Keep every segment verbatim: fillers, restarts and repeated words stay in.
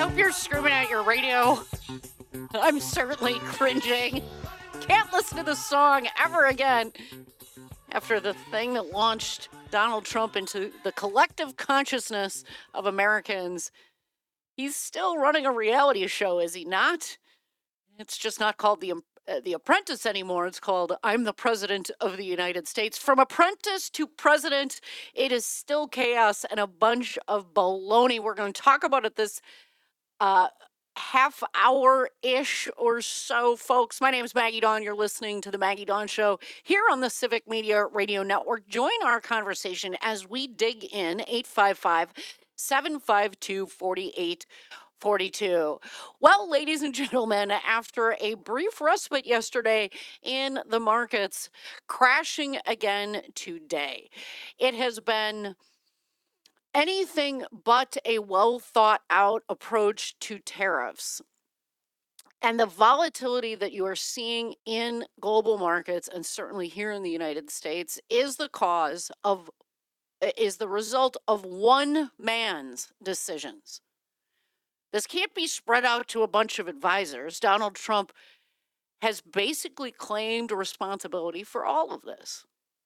hope you're screaming at your radio. I'm certainly cringing. Can't listen to this song ever again after the thing that launched Donald Trump into the collective consciousness of Americans. He's still running a reality show, is he not? It's just not called the uh, the Apprentice anymore. It's called I'm the President of the United States. From apprentice to president, it is still chaos and a bunch of baloney. We're going to talk about it this uh, half hour ish or so, folks. My name is Maggie Dawn. You're listening to the Maggie Dawn Show here on the Civic Media Radio Network. Join our conversation as we dig in. eight five five, seven five two, four eight four two. Well, ladies and gentlemen, after a brief respite yesterday in the markets, crashing again today, it has been anything but a well thought out approach to tariffs. And the volatility that you are seeing in global markets and certainly here in the United States is the cause of, is the result of one man's decisions. This can't be spread out to a bunch of advisors. Donald Trump has basically claimed responsibility for all of this.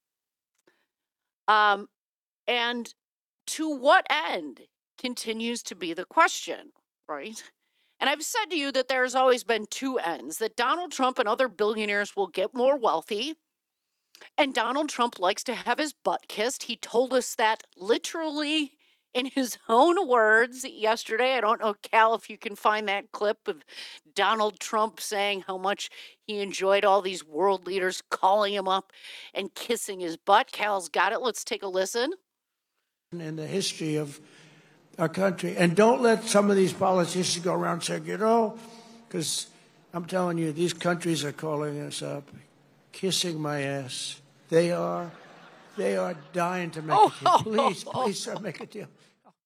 Um, and to what end continues to be the question, right? And I've said to you that there's always been two ends, that Donald Trump and other billionaires will get more wealthy, and Donald Trump likes to have his butt kissed. He told us that literally in his own words yesterday. I don't know, Cal, if you can find that clip of Donald Trump saying how much he enjoyed all these world leaders calling him up and kissing his butt. Cal's got it. Let's take a listen. In the history of our country. And don't let some of these politicians go around saying, you know, because I'm telling you, these countries are calling us up, kissing my ass. They are. They are dying to make oh, a deal. Please, please, sir, make a deal.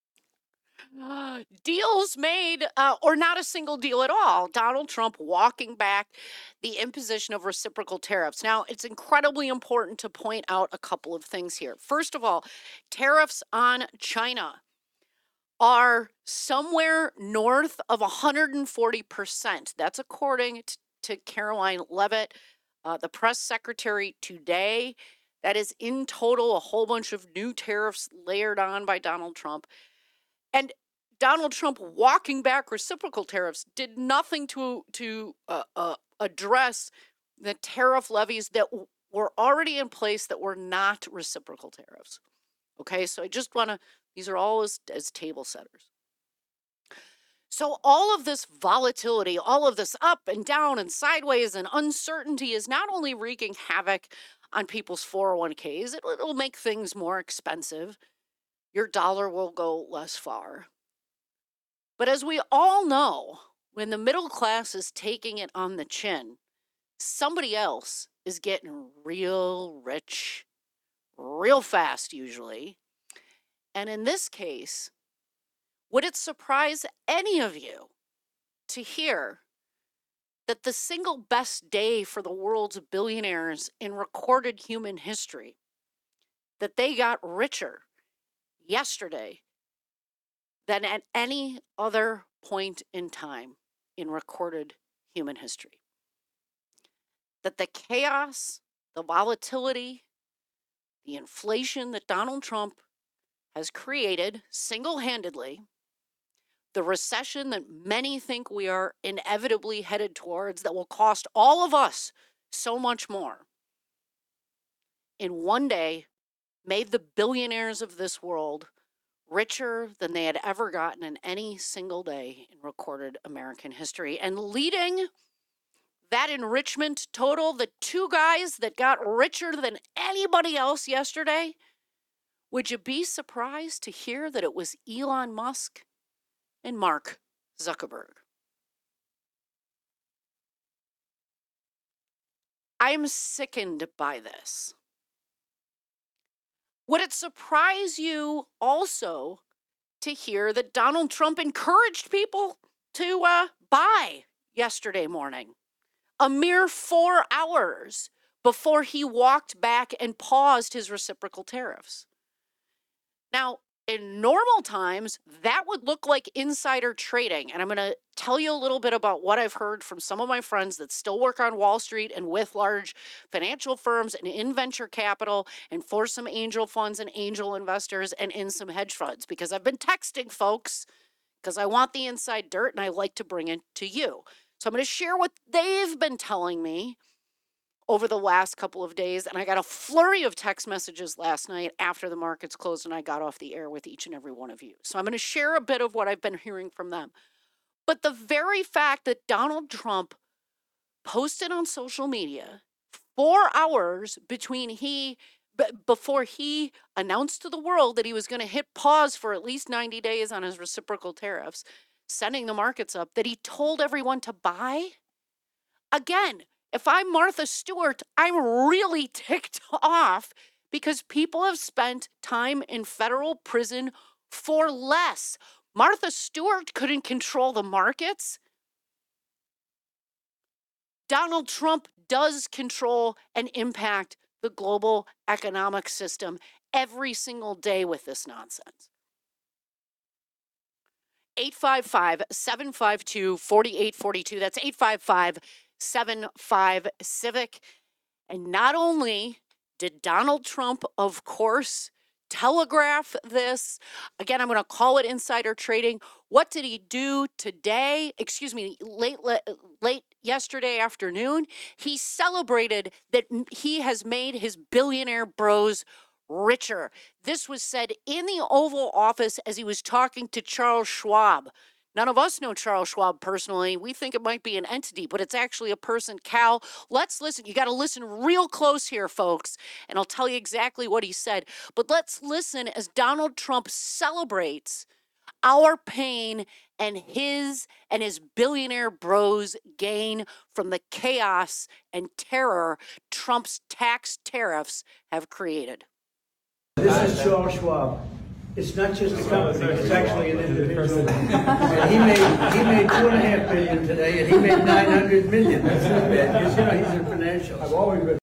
Uh, deals made, uh, or not a single deal at all. Donald Trump walking back the imposition of reciprocal tariffs. Now, it's incredibly important to point out a couple of things here. First of all, tariffs on China are somewhere north of one hundred forty percent. That's according to, to Caroline Leavitt, uh, the press secretary today. That is in total a whole bunch of new tariffs layered on by Donald Trump. And Donald Trump walking back reciprocal tariffs did nothing to to uh, uh, address the tariff levies that w- were already in place that were not reciprocal tariffs. Okay, so I just want to, these are all as, as table setters. So all of this volatility, all of this up and down and sideways and uncertainty is not only wreaking havoc on people's four oh one k's, it, it'll make things more expensive. Your dollar will go less far. But as we all know, when the middle class is taking it on the chin, somebody else is getting real rich, real fast usually. And in this case, would it surprise any of you to hear that the single best day for the world's billionaires in recorded human history, that they got richer yesterday than at any other point in time in recorded human history? That the chaos, the volatility, the inflation that Donald Trump has created single-handedly, the recession that many think we are inevitably headed towards that will cost all of us so much more, in one day made the billionaires of this world richer than they had ever gotten in any single day in recorded American history. And leading that enrichment total, the two guys that got richer than anybody else yesterday, would you be surprised to hear that it was Elon Musk and Mark Zuckerberg? I'm sickened by this. Would it surprise you also to hear that Donald Trump encouraged people to uh, buy yesterday morning, a mere four hours before he walked back and paused his reciprocal tariffs? Now, In normal times, that would look like insider trading. And I'm going to tell you a little bit about what I've heard from some of my friends that still work on Wall Street and with large financial firms and in venture capital and for some angel funds and angel investors and in some hedge funds, because I've been texting folks because I want the inside dirt and I like to bring it to you. So I'm going to share what they've been telling me over the last couple of days. And I got a flurry of text messages last night after the markets closed and I got off the air with each and every one of you. So I'm going to share a bit of what I've been hearing from them. But the very fact that Donald Trump posted on social media four hours between he b- before he announced to the world that he was going to hit pause for at least ninety days on his reciprocal tariffs, sending the markets up, that he told everyone to buy. Again, if I'm Martha Stewart, I'm really ticked off because people have spent time in federal prison for less. Martha Stewart couldn't control the markets. Donald Trump does control and impact the global economic system every single day with this nonsense. eight five five, seven five two, four eight four two. That's eight five five, seven five Civic. And not only did Donald Trump, of course, telegraph this, again, I'm going to call it insider trading. What did he do today? Excuse me, late, late, late yesterday afternoon? He celebrated that he has made his billionaire bros richer. This was said in the Oval Office as he was talking to Charles Schwab. None of us know Charles Schwab personally. We think it might be an entity, but it's actually a person. Cal, let's listen. You got to listen real close here, folks, and I'll tell you exactly what he said. But let's listen as Donald Trump celebrates our pain and his and his billionaire bros gain from the chaos and terror Trump's tax tariffs have created. This is Charles Schwab. It's not just a company, it's actually an individual. And he made, he made two and a half billion today, and he made nine hundred million. That's not bad, because, you know, he's in financials. I've always been.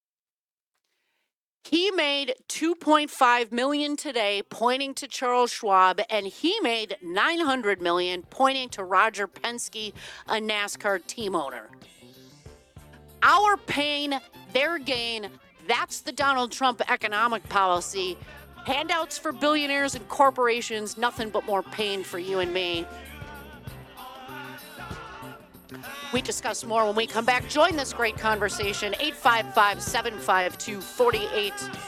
He made two point five million today, pointing to Charles Schwab, and he made nine hundred million, pointing to Roger Penske, a NASCAR team owner. Our pain, their gain, that's the Donald Trump economic policy. Handouts for billionaires and corporations, nothing but more pain for you and me. We discuss more when we come back. Join this great conversation, eight five five, seven five two, four eight